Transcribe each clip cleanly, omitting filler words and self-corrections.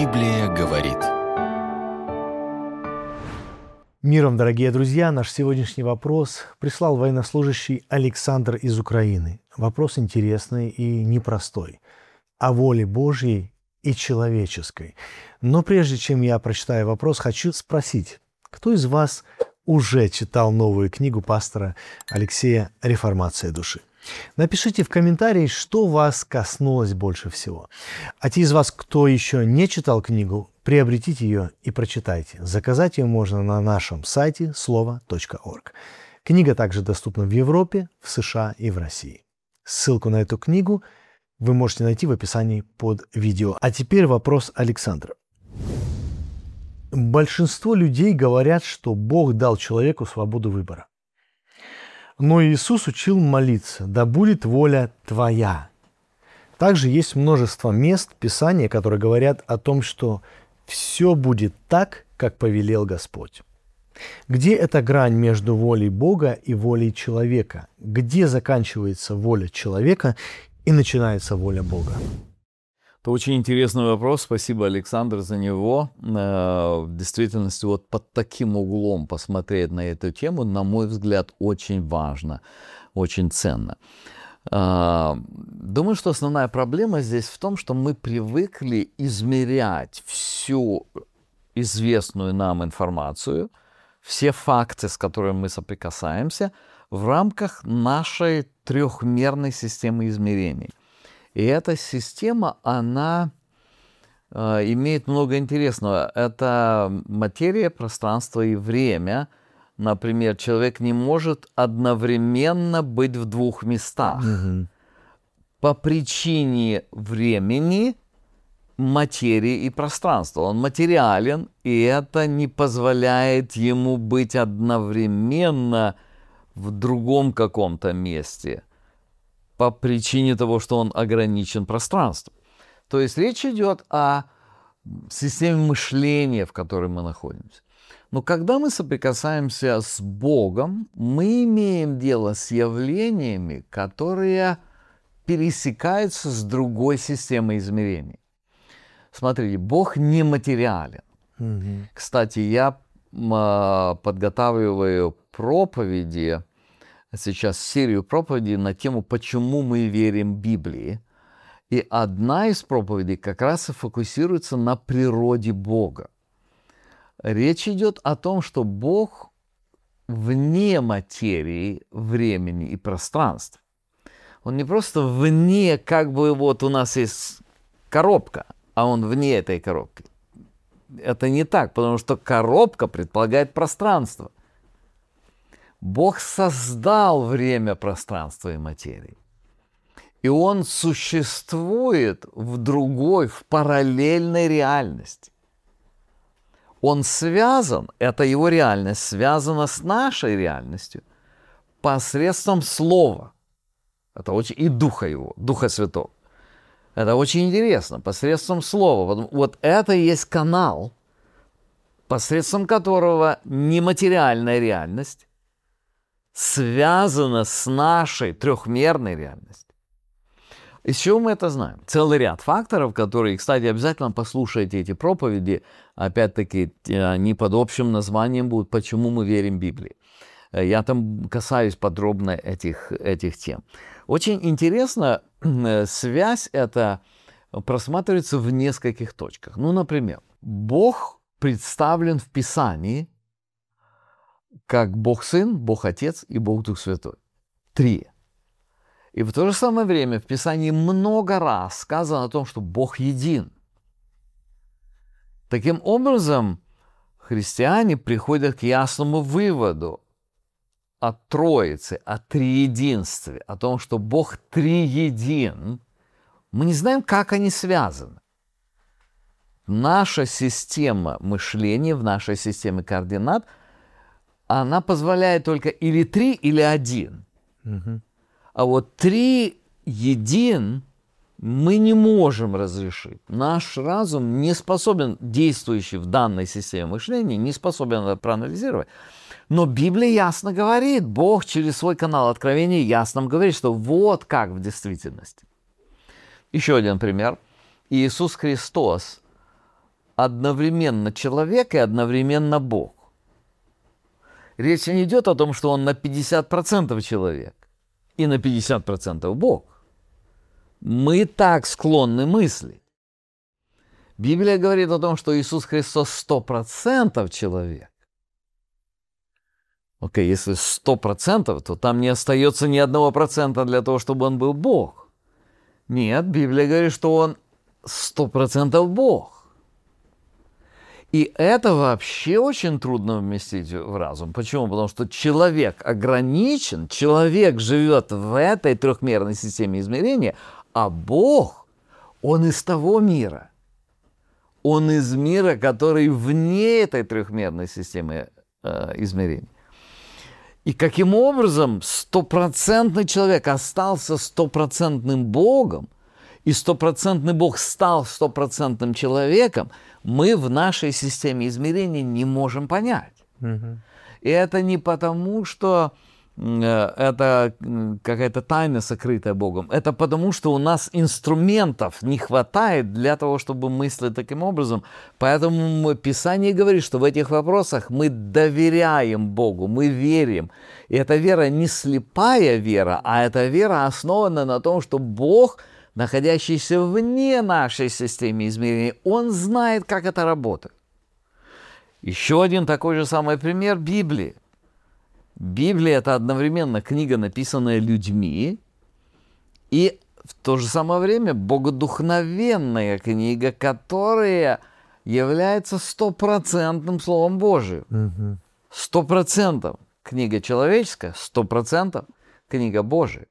Библия говорит. Миром, дорогие друзья! Наш сегодняшний вопрос прислал военнослужащий Александр из Украины. Вопрос интересный и непростой. О воле Божьей и человеческой. Но прежде чем я прочитаю вопрос, хочу спросить, кто из вас уже читал новую книгу пастора Алексея «Реформация души»? Напишите в комментарии, что вас коснулось больше всего. А те из вас, кто еще не читал книгу, приобретите ее и прочитайте. Заказать ее можно на нашем сайте слово.орг. Книга также доступна в Европе, в США и в России. Ссылку на эту книгу вы можете найти в описании под видео. А теперь вопрос Александра. Большинство людей говорят, что Бог дал человеку свободу выбора. Но Иисус учил молиться: «Да будет воля Твоя». Также есть множество мест Писания, которые говорят о том, что все будет так, как повелел Господь. Где эта грань между волей Бога и волей человека? Где заканчивается воля человека и начинается воля Бога? Это очень интересный вопрос. Спасибо, Александр, за него. В действительности, вот под таким углом посмотреть на эту тему, на мой взгляд, очень важно, очень ценно. Думаю, что основная проблема здесь в том, что мы привыкли измерять всю известную нам информацию, все факты, с которыми мы соприкасаемся, в рамках нашей трехмерной системы измерений. И эта система, она имеет много интересного. Это материя, пространство и время. Например, человек не может одновременно быть в двух местах. По причине времени, материи и пространства. Он материален, и это не позволяет ему быть одновременно в другом каком-то месте, по причине того, что он ограничен пространством. То есть речь идет о системе мышления, в которой мы находимся. Но когда мы соприкасаемся с Богом, мы имеем дело с явлениями, которые пересекаются с другой системой измерений. Смотрите, Бог нематериален. Кстати, я подготавливаю проповеди, сейчас серию проповедей на тему «Почему мы верим Библии». И одна из проповедей как раз и фокусируется на природе Бога. Речь идет о том, что Бог вне материи, времени и пространства. Он не просто вне, как бы вот у нас есть коробка, а он вне этой коробки. Это не так, потому что коробка предполагает пространство. Бог создал время, пространство и материю. И Он существует в другой, в параллельной реальности. Он связан, это Его реальность, связана с нашей реальностью посредством Слова. Это очень, и Духа Его, Духа Святого. Это очень интересно, посредством Слова. Вот это и есть канал, посредством которого нематериальная реальность связано с нашей трехмерной реальностью. Из чего мы это знаем? Целый ряд факторов, которые, кстати, обязательно послушайте эти проповеди. Опять-таки, они под общим названием будут «Почему мы верим Библии». Я там касаюсь подробно этих тем. Очень интересно, связь эта просматривается в нескольких точках. Ну, например, Бог представлен в Писании как Бог Сын, Бог Отец и Бог Дух Святой. 3. И в то же самое время в Писании много раз сказано о том, что Бог един. Таким образом, христиане приходят к ясному выводу о Троице, о Триединстве, о том, что Бог триедин. Мы не знаем, как они связаны. Наша система мышления, в нашей системе координат, она позволяет только или 3, или 1. А вот 3 един мы не можем разрешить. Наш разум не способен, действующий в данной системе мышления, не способен это проанализировать. Но Библия ясно говорит, Бог через свой канал откровения ясно нам говорит, что вот как в действительности. Еще один пример. Иисус Христос одновременно человек и одновременно Бог. Речь не идет о том, что он на 50% человек и на 50% Бог. Мы так склонны мыслить. Библия говорит о том, что Иисус Христос 100% человек. Окей, если 100%, то там не остается ни 1% для того, чтобы он был Бог. Нет, Библия говорит, что он 100% Бог. И это вообще очень трудно вместить в разум. Почему? Потому что человек ограничен, человек живет в этой трехмерной системе измерения, а Бог, он из того мира. Он из мира, который вне этой трехмерной системы измерений. И каким образом 100% человек остался 100% Богом, и 100% Бог стал 100% человеком, мы в нашей системе измерений не можем понять. И это не потому, что это какая-то тайна, сокрытая Богом. Это потому, что у нас инструментов не хватает для того, чтобы мыслить таким образом. Поэтому Писание говорит, что в этих вопросах мы доверяем Богу, мы верим. И эта вера не слепая вера, а эта вера основана на том, что Бог, находящийся вне нашей системы измерений, Он знает, как это работает. Еще один такой же самый пример – Библии. Библия – это одновременно книга, написанная людьми, и в то же самое время богодухновенная книга, которая является 100% Словом Божиим. 100% книга человеческая, 100% книга Божия.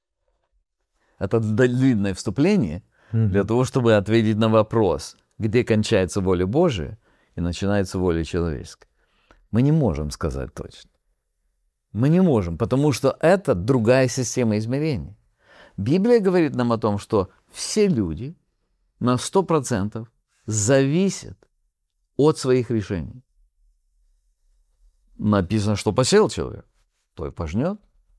Это длинное вступление для того, чтобы ответить на вопрос, где кончается воля Божия и начинается воля человеческая. Мы не можем сказать точно. Мы не можем, потому что это другая система измерений. Библия говорит нам о том, что все люди на 100% зависят от своих решений. Написано, что посеял человек, то и пожнет.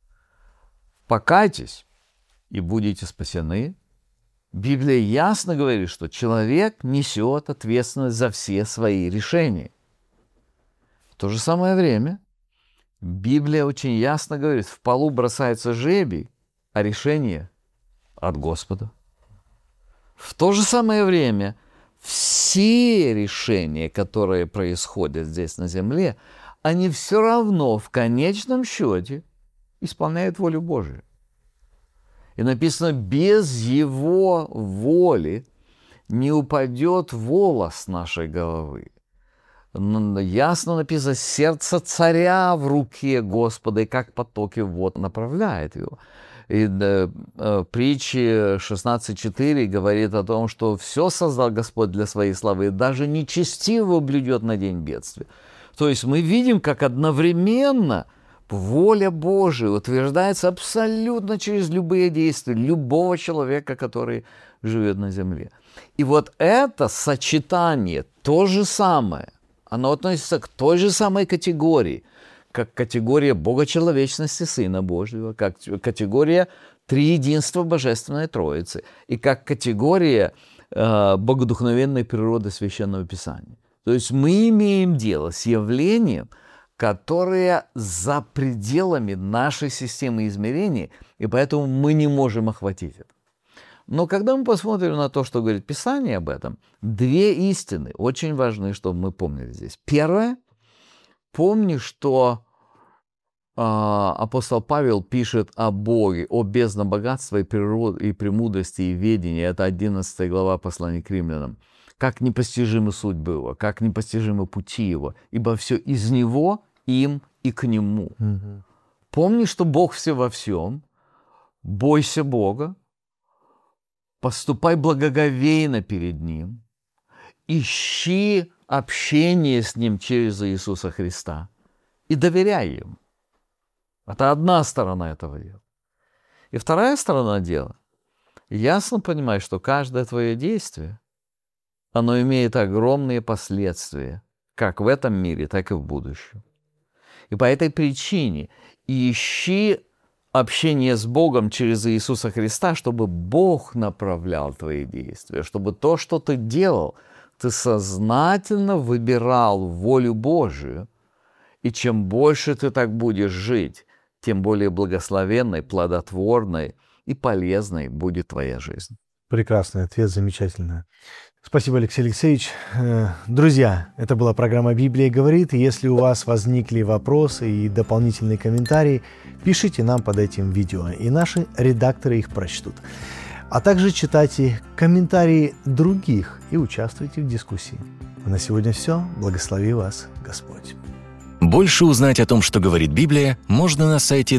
Покайтесь, и будете спасены. Библия ясно говорит, что человек несет ответственность за все свои решения. В то же самое время Библия очень ясно говорит, в полу бросается жребий, а решение от Господа. В то же самое время все решения, которые происходят здесь на земле, они все равно в конечном счете исполняют волю Божию. И написано, без Его воли не упадет волос с нашей головы. Ясно написано, сердце царя в руке Господа, и как потоки вод направляет его. И притчи 16.4 говорит о том, что все создал Господь для своей славы, и даже нечестивого блюдет на день бедствия. То есть мы видим, как одновременно воля Божия утверждается абсолютно через любые действия любого человека, который живет на земле. И вот это сочетание, то же самое, оно относится к той же самой категории, как категория богочеловечности Сына Божьего, как категория триединства Божественной Троицы и как категория богодухновенной природы Священного Писания. То есть мы имеем дело с явлением, которое за пределами нашей системы измерений, и поэтому мы не можем охватить это. Но когда мы посмотрим на то, что говорит Писание об этом, две истины очень важны, чтобы мы помнили здесь. Первое, помни, что апостол Павел пишет о Боге, о бездном богатстве и премудрости и ведении. Это 11 глава послания к римлянам. Как непостижимы судьбы его, как непостижимы пути его, ибо все из него, им и к нему. Помни, что Бог все во всем, бойся Бога, поступай благоговейно перед Ним, ищи общение с Ним через Иисуса Христа и доверяй Ему. Это одна сторона этого дела. И вторая сторона дела. Ясно понимай, что каждое твое действие, оно имеет огромные последствия, как в этом мире, так и в будущем. И по этой причине ищи общение с Богом через Иисуса Христа, чтобы Бог направлял твои действия, чтобы то, что ты делал, ты сознательно выбирал волю Божию. И чем больше ты так будешь жить, тем более благословенной, плодотворной и полезной будет твоя жизнь. Прекрасный ответ, замечательно. Спасибо, Алексей Алексеевич. Друзья, это была программа «Библия говорит». Если у вас возникли вопросы и дополнительные комментарии, пишите нам под этим видео, и наши редакторы их прочтут. А также читайте комментарии других и участвуйте в дискуссии. На сегодня все. Благослови вас Господь. Больше узнать о том, что говорит Библия, можно на сайте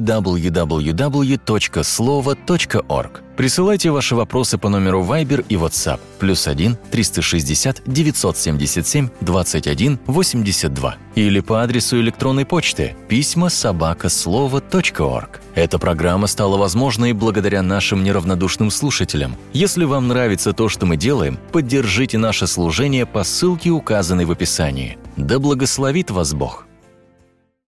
www.slovo.org. Присылайте ваши вопросы по номеру Viber и WhatsApp +1 360 977 21 82 или по адресу электронной почты pisma@slovo.org. Эта программа стала возможной благодаря нашим неравнодушным слушателям. Если вам нравится то, что мы делаем, поддержите наше служение по ссылке, указанной в описании. Да благословит вас Бог!